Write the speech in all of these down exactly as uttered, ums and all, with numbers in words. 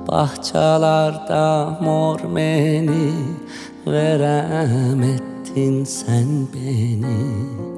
Bahçalarda mor meni verem ettin sen beni.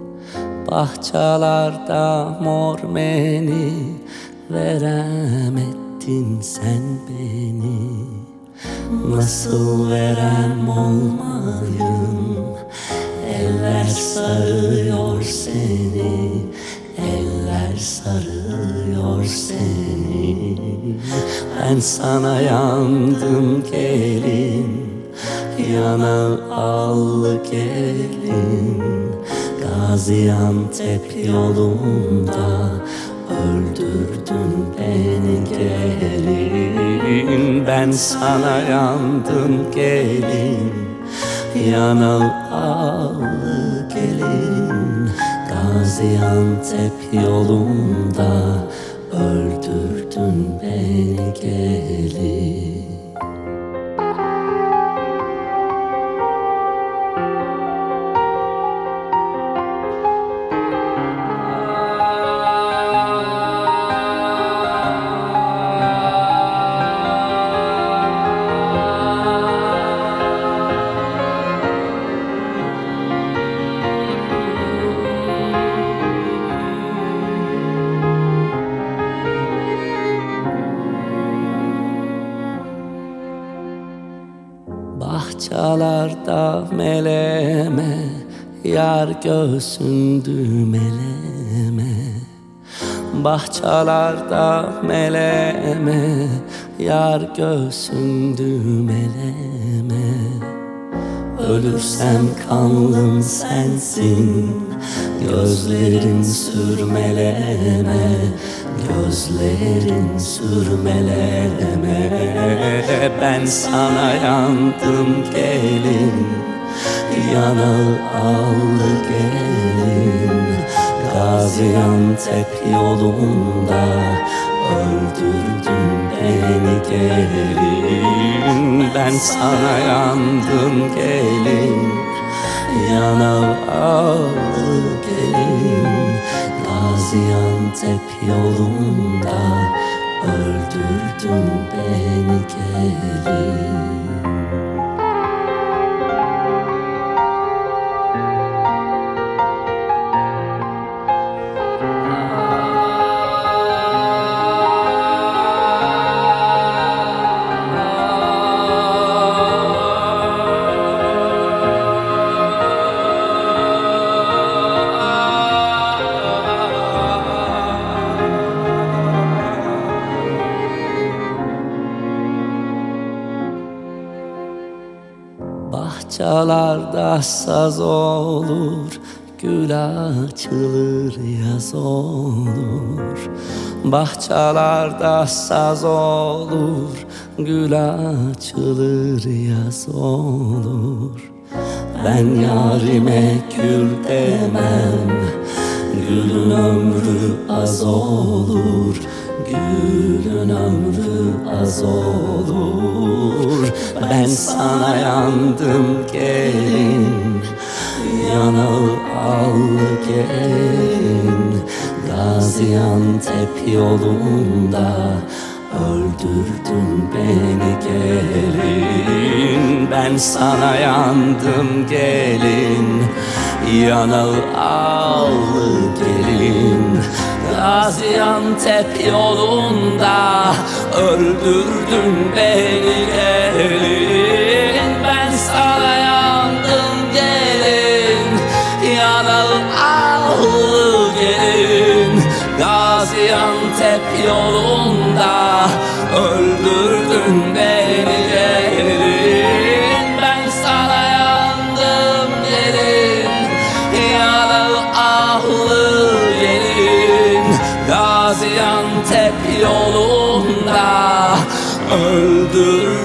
Bahçalarda mor meni verem ettin sen beni. Nasıl verem olmayım, eller sarıyor seni, eller sarıyor seni. Ben sana yandım gelin, yana al gelin. Gaziantep yolunda öldürdün beni gelin. Ben sana yandım gelin, yana al gelin. Gaziantep yolunda öldürdün beni gelin. Bahçalarda meleme, yar göğsündü meleme. Bahçalarda meleme, yar göğsündü meleme. Ölürsem kanlım sensin, gözlerin sürmeleme, gözlerin sürmeleme. Ben sana yandım gelin, yana al gelin. Gaziantep yolunda öldürdün beni gelin. Ben sana yandım gelin, yana al gelin. Gaziantep yolunda öldürdün beni gelin. Bahçalarda saz olur, gül açılır yaz olur. Bahçalarda saz olur, gül açılır yaz olur. Ben yarime gül demem, gülün ömrü az olur. Gülün ömrü az olur. Ben sana yandım gelin, yana al gelin. Gaziantep yolunda öldürdün beni gelin. Ben sana yandım gelin, yana al gelin. Gaziantep yolunda öldürdün beni gelin. Ben sana yandım gelin, yana al gelin. Gaziantep yolunda öldürdün beni gelin. Ben sana yandım gelin, yana al gelin. Gaziantep yolunda öldür